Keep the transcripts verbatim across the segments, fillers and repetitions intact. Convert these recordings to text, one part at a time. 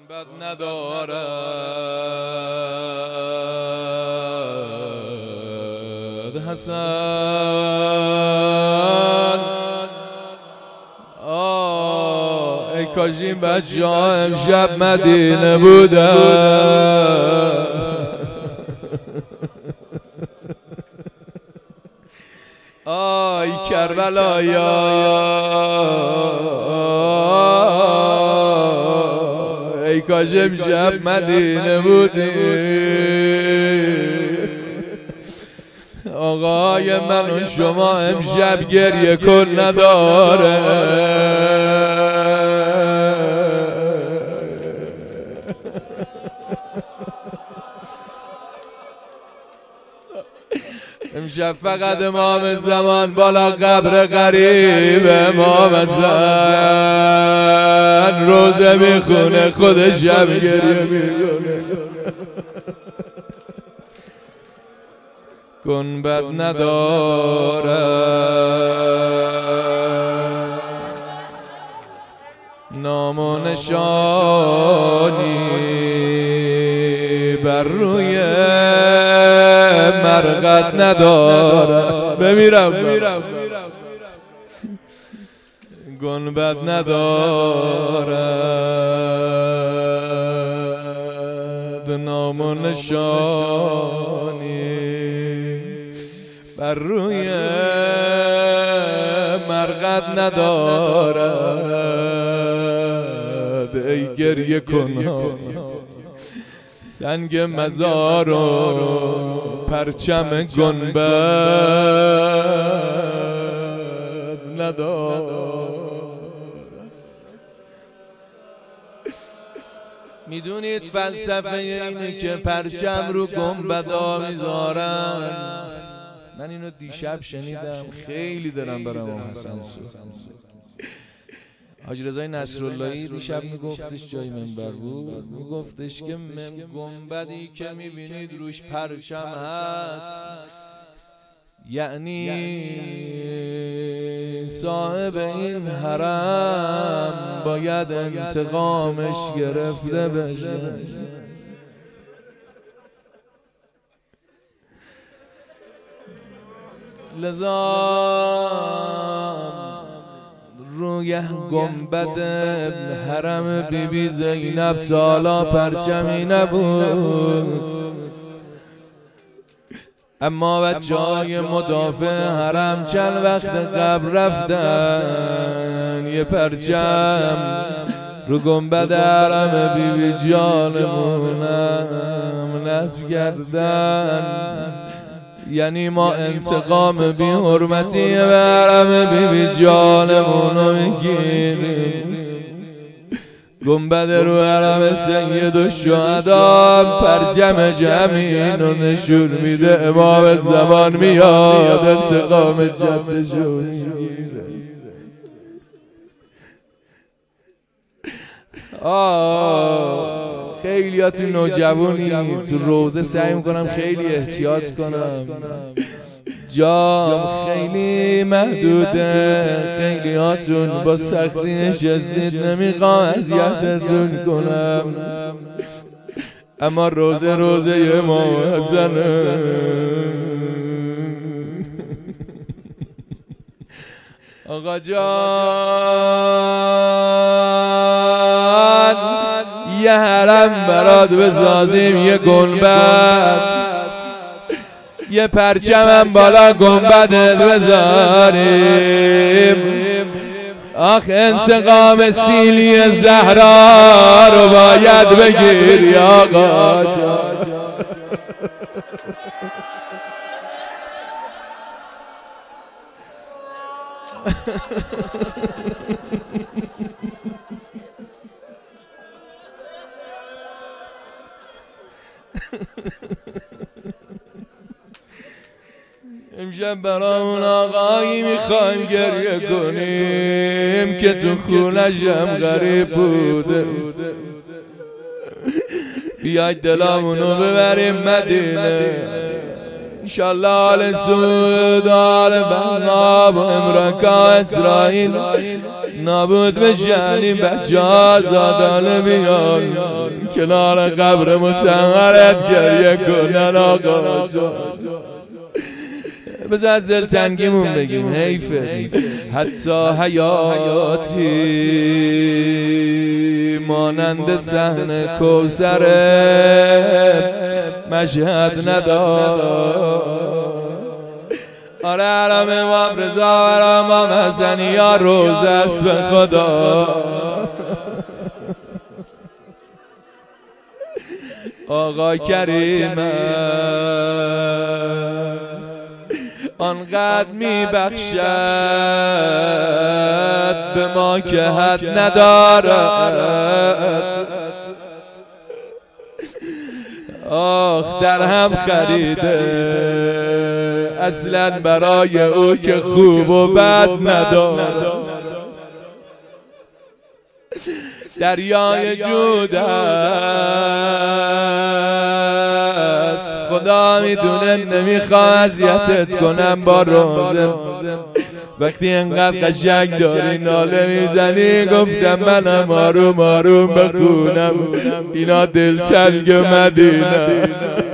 گنبد ندارد حسن. آه ای کاش این بچه ها امشب مدینه بودن. آی کربلایا ای کاش امشب مدینه بودی. آقای من و شما امشب گریه کن نداره. امشب فقط امام زمان بالا قبر غریب امام زن روزه میخونه خود شب گریه میکنه. گنبد نداره نام و نشانی بر روی مرقد نداره. بمیرم بمیرم گنبد ندارد نام و نشانی بر روی مرقد ندارد. ای گریه کن سنگ مزار و پرچم گنبد ندارد. میدونید فلسفه اینه که پرچم رو گنبدا میذارن. من اینو دیشب شنیدم خیلی دلم برای امام حسن سوخت. حاج رضای نصراللهی دیشب میگفتش جای منبر بود، میگفتش که گنبدی که میبینید روش پرچم هست یعنی صاحب این حرم باید انتقامش گرفته بشه. لذا روی گنبد حرم بی بی زینب تالا پرچمی نبود، اما بچه‌های مدافع حرم چند وقت قبل رفتن یه پرچم رو گنبد حرم بی بی جانمونم نصب کردن. یعنی ما انتقام بی حرمتی حرم بی بی جانمونو میگیریم. گنبد رو حرم سید الشهدا پرچم جمعین رو نشون میده. امام زمان میاد انتقام جدشو میگیره. آه خیلی ها تو نوجوانی تو روزه سعی میکنم خیلی احتیاط کنم، جام خیلی محدوده. خیلی هاتون با سختی نشستید نمیخوام اذیتتون کنم، اما روزه روزه امام حسنه. آقا جان یه حرم برات بسازیم، یه گنبد یه پرچمم بالا گنبدت بذاریم. آخ انتقام سیلی زهرا رو باید بگیری آقا جان. امشب برامون آقایی میخوایم گریه کنیم که تو خونشم غریب بوده. بیاید دلامونو ببریم مدینه، انشالله آل سعود، آل بناب و امریکا، اسرائیل، نابود بشنی بچه آزادانه بیان کنار قبر متحرت گریه کنن آقا جان. بذار از دل تنگیمون بگیم حیفه حتی حیاتی مانند صحن کوثر مشهد ندار. آره علم امام رضا و امام حسن یا روز است به خدا. آقا کریم است آنقدر میبخشد به ما که حد ندارد. آخ در هم خریده اصلا برای او که خوب و بد ندارد. دریای جود است خدا میدونه نمیخوام اذیتت کنم با روزم. وقتی انقدر قشنگ داری ناله میزنی گفتم منم آروم آروم بخونم اینا دلتنگ مدینه.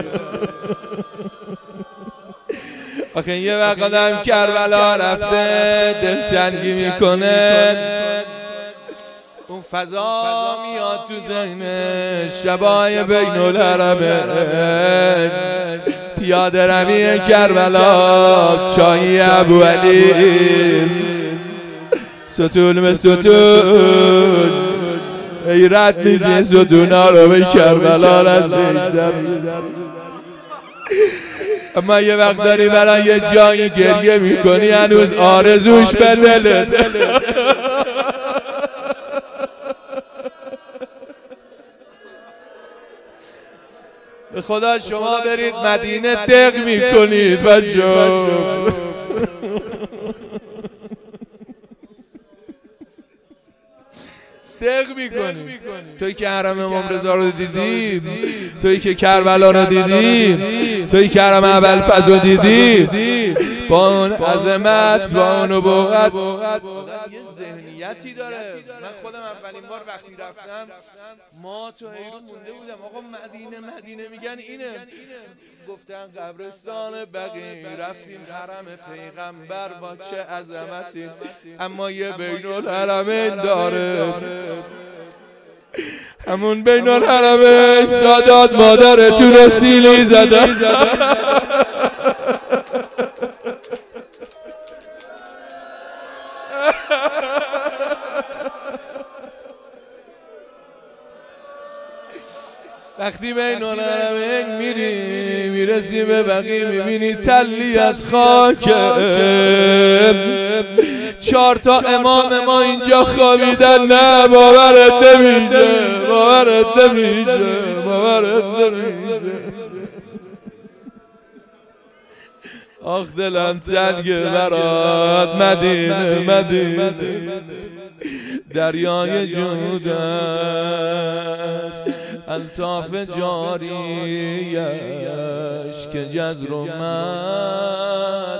آخه یه وقت آدم کربلا رفته دلتنگی میکنه اون فضا میاد تو ذهنش شبای بین الحرمین پیاده روی کربلا چای ابو علی ستون به ستون ای رد میشه ستونا رو به کربلا نزدیک. اما یه وقت داری برای یه جایی گریه میکنی هنوز آرزوش به دلت. به خدا شما برید مدینه دق میکنید بچه‌ها. دق میکنید. توی که حرم امام رضا رو دیدی، توی که کربلا رو دیدی، توی که حرم ابوالفضل رو دیدی، با اون عظمت با اون نبوت یه ذهنیتی داره. من خودم اولین بار وقتی رفتم ما تو حیرون مونده بودم آقا مدینه مدینه میگن اینه. گفتن قبرستان بقیع رفتیم حرم پیغمبر با چه عظمتی اما یه بین الحرمین داره. همون بین الحرمین سادات مادرتون رو سیلی زده. وقتی بین الحرمین میری میرسی به بقیع میبینی تلی از خاک چهار تا امام ما اینجا خوابیدن. نه باورت نمیشه باورت نمیشه باورت نمیشه. آخ دلم تنگه برات مدینه مدینه دریای جود است الطاف جاریش که جزر و مد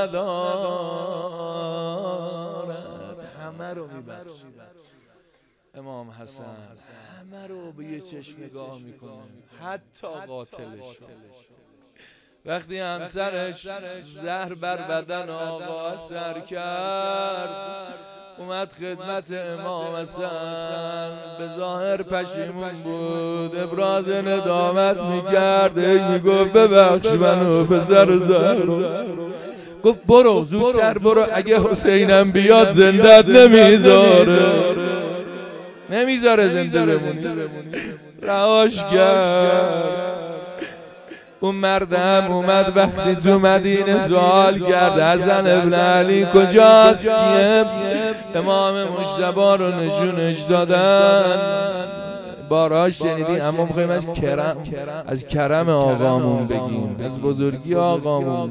ندارد. همه رو میبخشید امام حسن همه رو به یه چشم نگاه میکنه حتی قاتلش. وقتی همسرش زهر بر بدن آقا اثر کرد اومد خدمت امام حسن به ظاهر پشیمون بود ابراز ندامت میکرد میگفت ببخش منو پسر زهرا. گفت برو زودتر برو اگه حسینم بیاد زندت نمیذاره نمیذاره زنده بمونی. رهاش کرد. اون مردم اومد وقتی تو مدینه سوال کرد حسن ابن علی کجاست کیه؟ امام مجتبی رو نشونش دادن. باراش شنیدی اما میخوایم از کرم از کرم آقامون بگیم از بزرگی آقامون.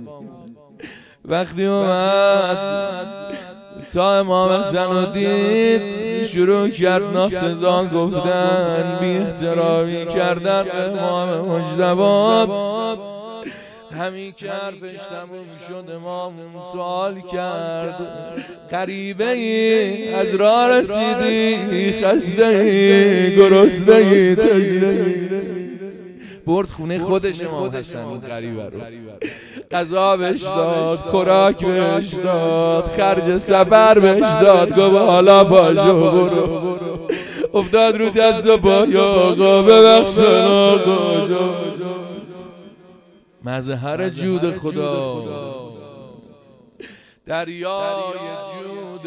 وقتی اومد تا امام حسن رو دید شروع کرد ناسزا گفتن بی احترامی کردن به امام مجتبی. همین که حرفش تموم شد امام سوال کرد غریبه ای از راه رسیدی خسته ای گرسنه ای تشنه ای برد خونه خودش امام حسن این غریبه رو غذا بهش داد خوراک بهش داد خرج سفر بهش داد گفت حالا پاشو برو افتاد رو دست و پای آقا ببخش آقا مظهر جود خدا دریای جود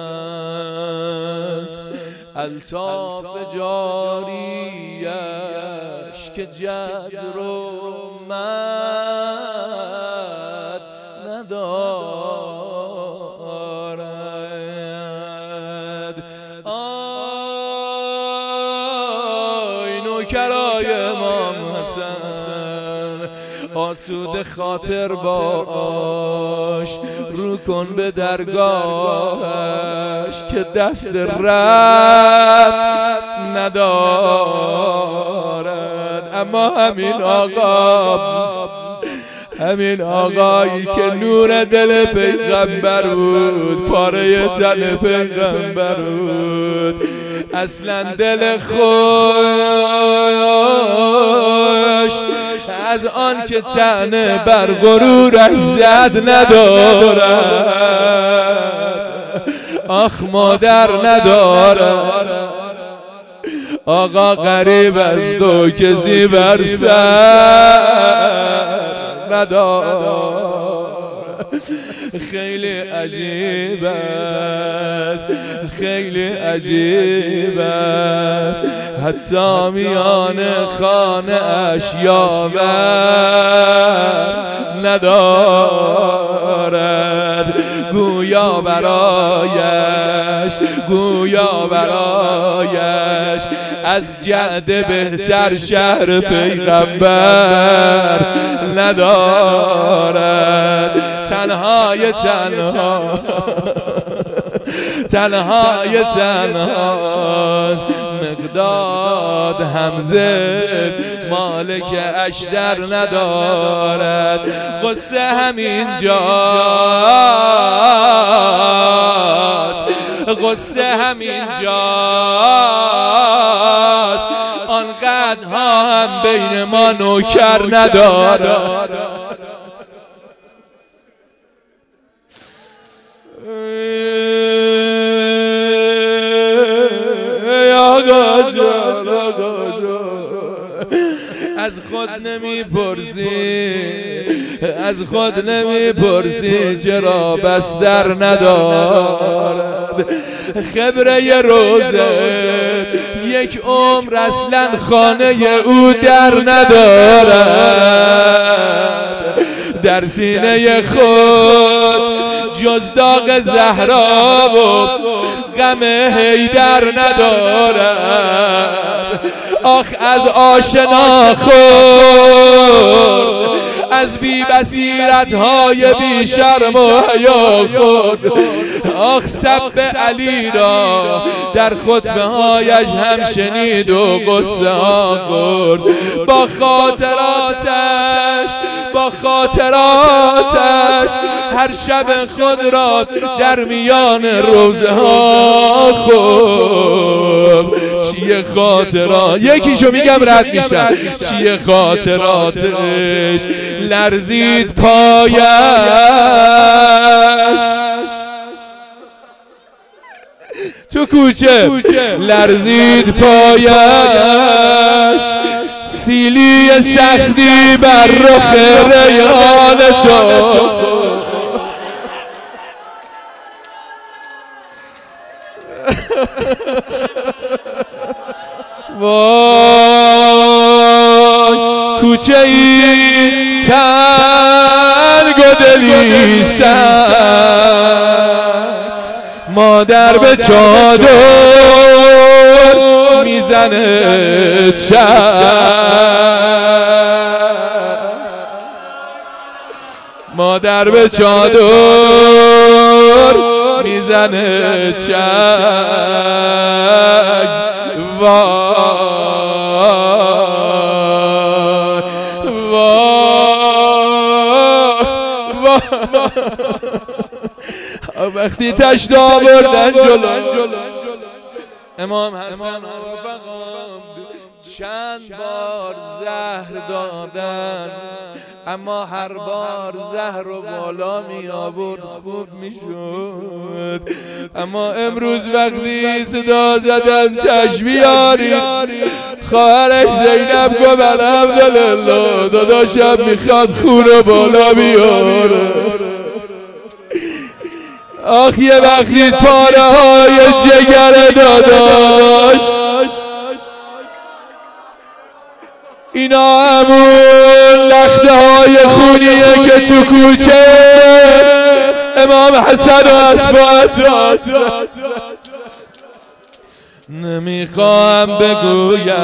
است الطاف جاریش که جزر و مد ندارد آی نوکرای امام حسن آسوده خاطر باش رو کن به درگاهش که دست رد ندارد اما همین آقا همین آقایی که نور دل پیغمبر بود پاره تن پیغمبر بود اصلا دل خوش از آن که طعنه بر غرورش زد ندارد آخ مادر ندارد آقا غریب از دو کسی بر سر ندارد خیلی عجیب است خیلی عجیب است حتی میان خانه اش یاور ندارد گویا برایش گویا برایش از جعد بهتر شهر پیغمبر ندارد تنهای تنها تنهای تنهاست مقداد حمزه مالک اشتر ندارد قصه همین جاست قصه همین جاست آنقدرها هم بین ما نوکر ندارد از خود نمی پرسی از خود نمی پرسی چرا بستر ندارد خبره روزه یک عمر اصلا خانه او در ندارد در سینه خود جز داغ زهرا و غم حیدر ندارد آخ از آشنا خود از بی بصیرت های بی شرم و حیا خود آخ سب علی را در خطبه هایش هم شنید و قصه ها خورد با خاطراتش با خاطراتش هر شب خود را در میان روزه ها خورد چیه خاطرات یکیشو میگم رد میشم چیه خاطراتش لرزید پایش تو کوچه لرزید پایش سیلی سختی بر رخ ریحان تو وای کوچه ای تنگ و دلی سرد مادر به چادر میزنه چشم مادر به چادر میزنه چشم وای وای وقتی تشت آوردن جلو امام حسن وفقام چند بار زهر دادن، اما هر بار زهر رو بالا می آورد خوب می شد. اما امروز وقتی صدا زدن تشبیاری خواهرش زینب گفت الحمدلله داداشم میخواد خون رو بالا بیاره. آخ یه وقتی پاره های جگر داداش اینا همون لخته های خونیه که تو کوچه امام حسن و اسباد. نمیخوام بگویم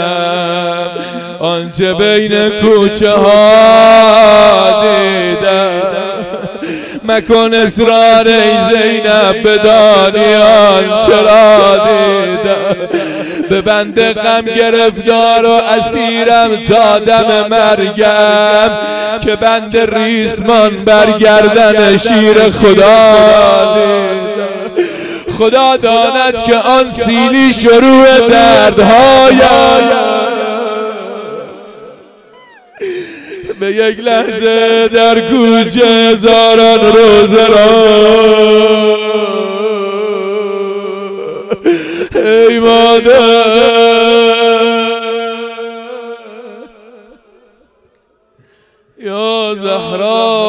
آنچه بین کوچه ها دیدم، مکن اصرار ای زینب بدانی آنچرا دیدم. به بنده غم گرفتار و اسیرم تا دم مرگم، که بنده ریسمان برگردن شیر خدا دیدم. خدا داند که آن سیلی شروع دردهایم به یک لحظه در کوچه هزاران روزه را ای مادر یا زهرا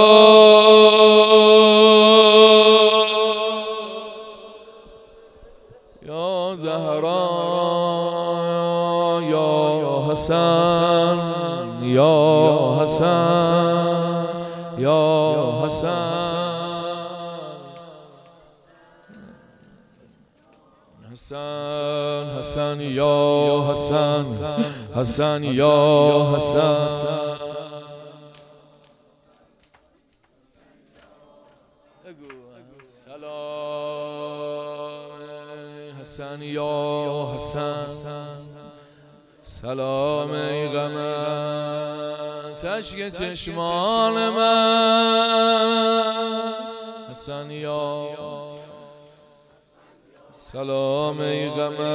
یا زهرا یا حسن یا حسن یا حسن حسن حسن یا حسن حسن یا حسن سلام حسن یا حسن سلام ای غمت تشک چشمان من حسن یا سلام ای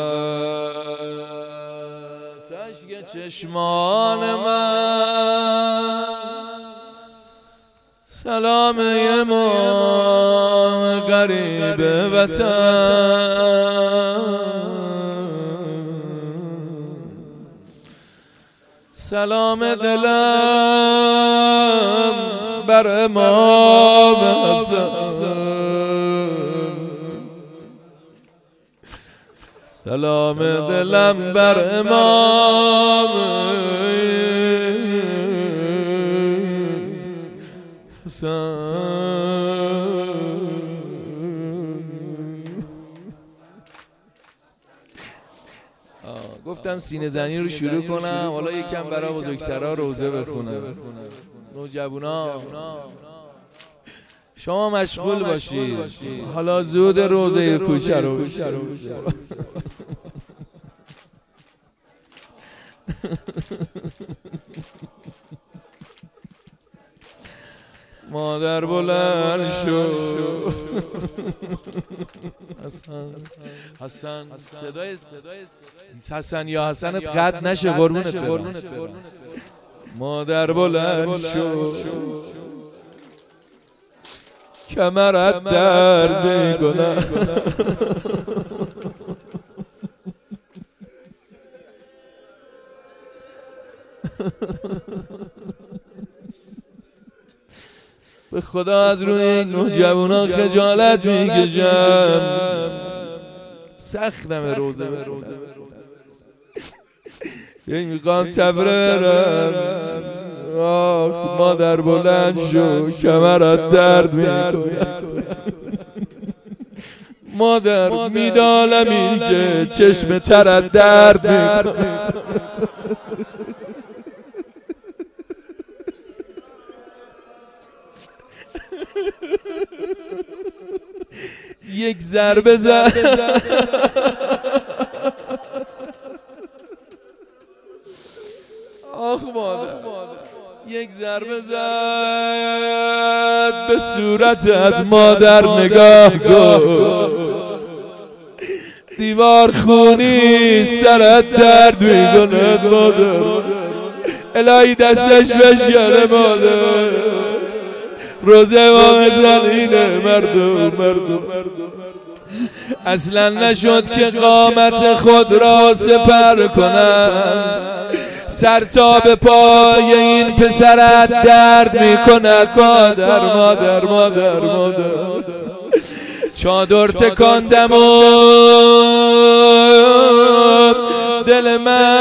غمت تشک چشمان من سلام ای امام غریب وطن سلام دلم بر امام حسن سلام دلم بر امام حسن. گفتم سینه زنی رو شروع کنم، حالا یکم برای بزرگترها روزه بخونم. نوجوانا شما مشغول باشید، حالا زود روزه کوچه رو مادر بلند شو حسن حسن صدای حسن یا حسنت قد نشه قربونت برم. مادر بلند شو کمرت درد میکنه به خدا از روی این نوجوانا خجالت میکشم، سختم روزه برم میخوام سفره برم. آخ مادر بلند شو کمرت درد میکنه مادر میدانم که چشم ترت درد میکنه یک ضربه زد آخ مادر یک ضربه زد به صورتت مادر نگاه کن، دیوار خونی سرت درد میکنه مادر، الهی دستش بشکنه مادر، روزه ما زنینه مردم مردم اصلا نشد که قامت خود را سپر کنم، سر تا به پای این پسرت درد میکند مادر مادر مادر مادر. چادر تکاندم و دل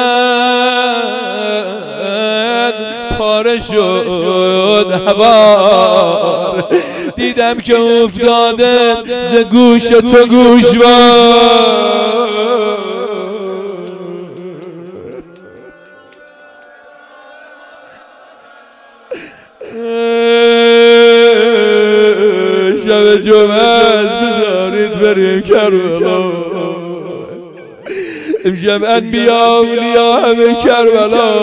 من پاره شد هوار، دیدم که افتاده ز گوش تو گوشوار. شب جمعه بذارید بریم کربلا، امشب انبیا اولیا همه کربلا.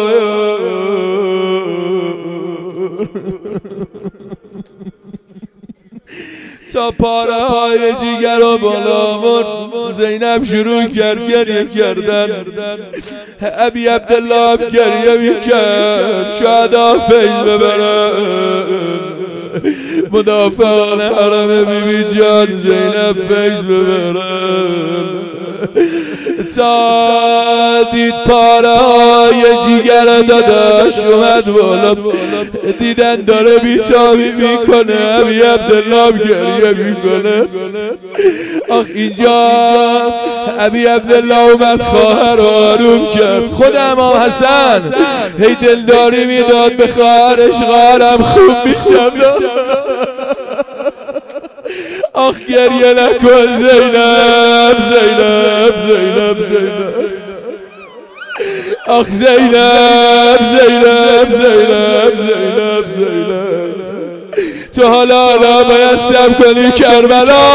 تا پاره های جیگر و بالا برد، زینب شروع کرد گریه کردن، ابی عبدالله گریه میکرد شهدا فیض ببرن، مدافعان حرم بی بی جان زینب فیض ببرن. تا دید پاره های جیگر داداش اومد بالا، دیدن داره بیتابی میکنه، ابی عبدالله گریه میکنه. آخ اینجا ابی عبدالله اومد خواهر رو آروم کرد، خودم امام حسن هی دلداری میداد به خواهرش، خواهرم خوب میشم. آخ گریه نکن زینب زینب زینب زینب، آخ زینب زینب زینب زینب زینب، تو حالا حالا باید صبر کنی کربلا.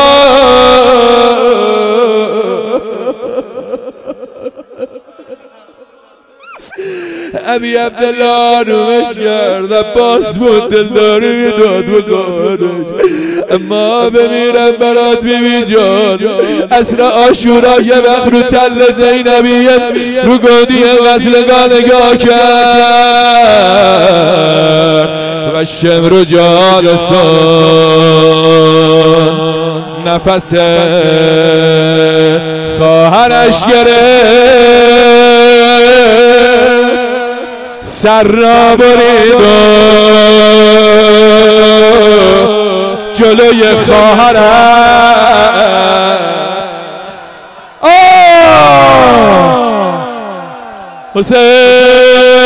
ابی عبدالله رومش کرد، عباس بود دلداری میداد به خواهرش، اما بمیرم برات بی بی جان. عصر عاشورا یه وقت رو تل زینبیه رو گودی غزلگاه نگاه کرد و شمر جالسان نفس خواهرش گرفت، سر را برید و جلوی خواهرم حسین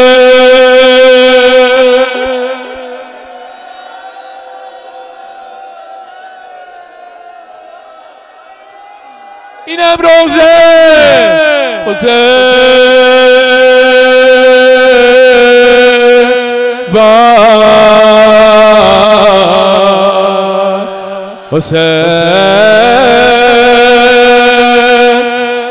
اینم روزه حسین حسین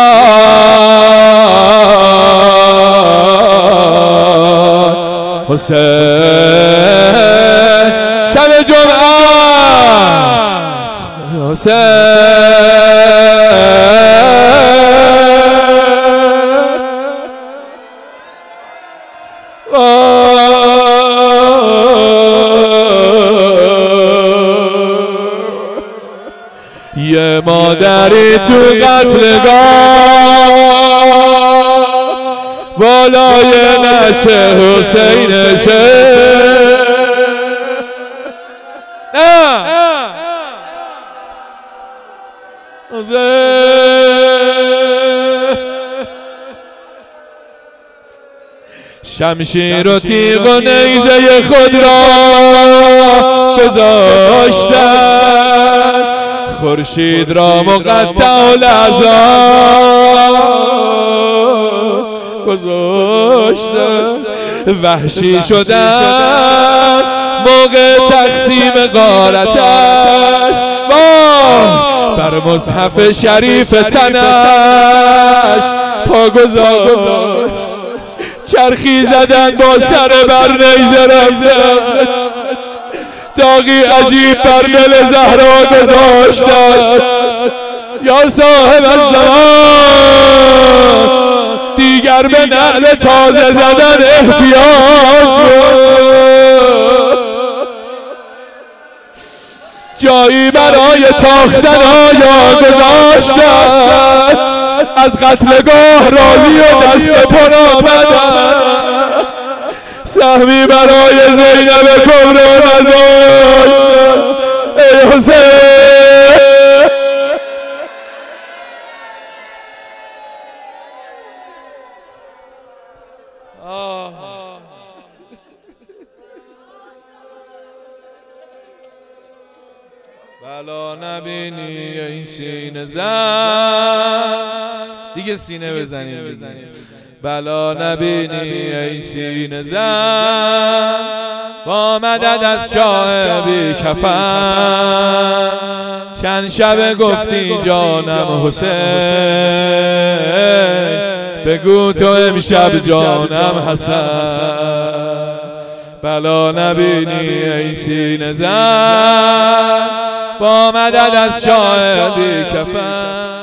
وای حسین شب جمعه حسین یه مادری تو قتلگاه بالای نشه حسینشه نه شمشیر و تیغ و نیزه خود را گذاشتن، خورشید را مقطع الاعضا گذاشتن، وحشی شدن موقع تقسیم غارتش، بر مصحف شریف تنش پا گذاشت. چرخی زدن با سر بر نیزه رفتن، داغی عجیب بر دل زهرا گذاشتن. یا صاحب الزمان دیگر به نعل تازه زدن احتیاج، جایی برای تاختن آیا گذاشتن، از قتلگاه راضی و دست پر آمدن، سهمی برای زینب کبرا نذاشتن. ای حسین بلا نبینی این سینه زن، دیگه سینه بزنیم بزنیم. بلا نبینی ای سینه زن، با مدد از شاه بی کفن، چند شب گفتی جانم حسین، بگو تو امشب جانم حسن. بلا نبینی ای سینه زن، با مدد از شاه بی کفن.